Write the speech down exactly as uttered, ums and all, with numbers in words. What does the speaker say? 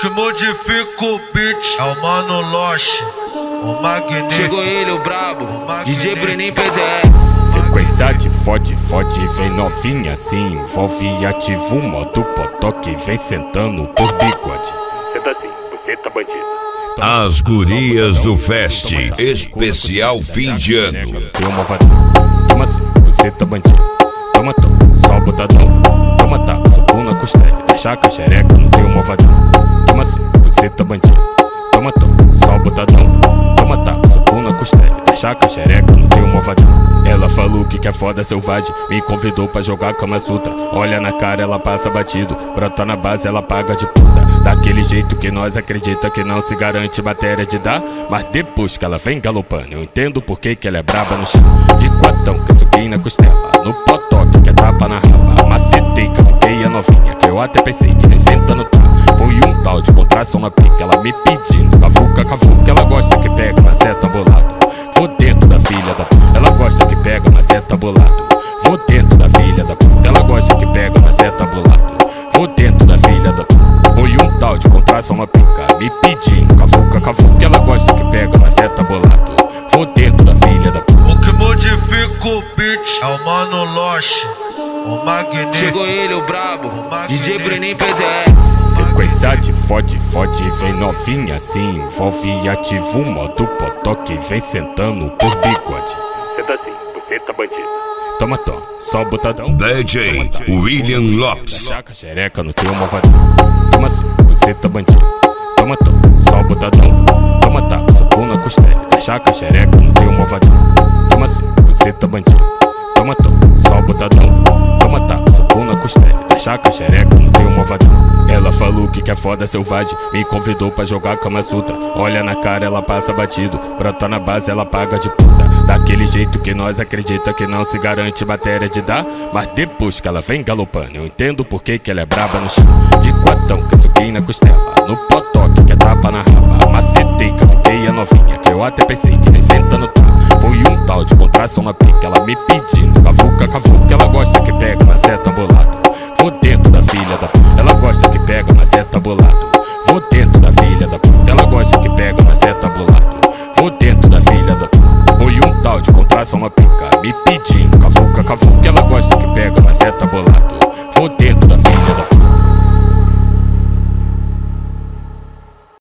que modifica o beat é o Mano Loche, o magnífico. Chegou ele, o brabo, o D J Bruninho P Z S. Sequência de fode, fode, vem novinha assim, envolve e ativa o modo potoque, vem sentando por bigode. Senta assim, você tá bandido. As gurias do Fest, especial fim de ano. Tem uma vadinha, toma assim, você tá bandido. Toma, toma, só botadão. Toma, tá, soco na costela. Deixa a xereca, não tem uma vadinha. Toma assim, você tá bandido. Toma, toma, só botadão. Toma, tá, soco na costela. Deixa a xereca, não tem uma vadinha. Ela falou que quer foda selvagem, me convidou pra jogar Kama Sutra. Olha na cara, ela passa batido. Brota na base, ela paga de puta. Daquele jeito que nós acredita que não se garante matéria de dar. Mas depois que ela vem galopando, eu entendo por que que ela é braba no chão. De quatão, que suquei na costela. No potoque, que é tapa na raba. Macetei, cavuquei a novinha, que eu até pensei que nem senta no tapa. Foi um tal de contração na pica, ela me pedindo cavuca, cavuca. Ela gosta que pega, mas é bolado. Vou dentro da filha da puta. Ela gosta que pega, mas é bolado. Vou dentro da filha da puta. Ela gosta que pega, mas é bolado. Vou dentro da filha da puta. Foi um tal de contração na pica, me pedindo cavuca, cavuca. Ela gosta que pega, mas é bolado. Vou dentro da filha da puta. O que modifica o beat é o Mano Loche, o magnífico. Chegou ele, o brabo, o D J Bruninho P Z S. Sequência de fode, fode, vem novinha assim, envolve e ativa o modo potoque, vem sentando por bigode. Senta assim, você tá bandido. Toma, toma, só botadão. D J William Lopes. Chaca, xereca, não tem uma vadinha. Toma assim, você tá bandido. Toma, toma, só botadão. Toma, tá, soco na costela. Chaca, xereca, não tem uma vadinha. Toma assim, você tá bandido. Toma, toma, só botadão. Toma, tá, soco na costela. Chaca, xereca, não tem uma vadinha. Ela falou que quer foda selvagem, me convidou pra jogar Kama Sutra. Olha na cara, ela passa batido. Brota na base, ela paga de puta. Daquele jeito que nós acredita que não se garante matéria de dar. Mas depois que ela vem galopando, eu entendo por que que ela é braba no chão. De quatão, que suquei na costela. No potoque, que é tapa na raba. Macetei, cavuquei a novinha, que eu até pensei que nem senta no tapa. Foi um tal de contração na pica, ela me pedindo cavuca, cavuca. Ela gosta que pega, mas é bolado. Vou dentro da filha da puta. Ela gosta que pega, mas é bolado. Vou dentro da filha da puta. Ela gosta que pega, mas é bolado. Vou dentro da filha da puta. Foi um tal de contração na pica, me pedindo cavuca, cavuca. Ela gosta que pega, mas é bolado. Vou dentro da filha da puta.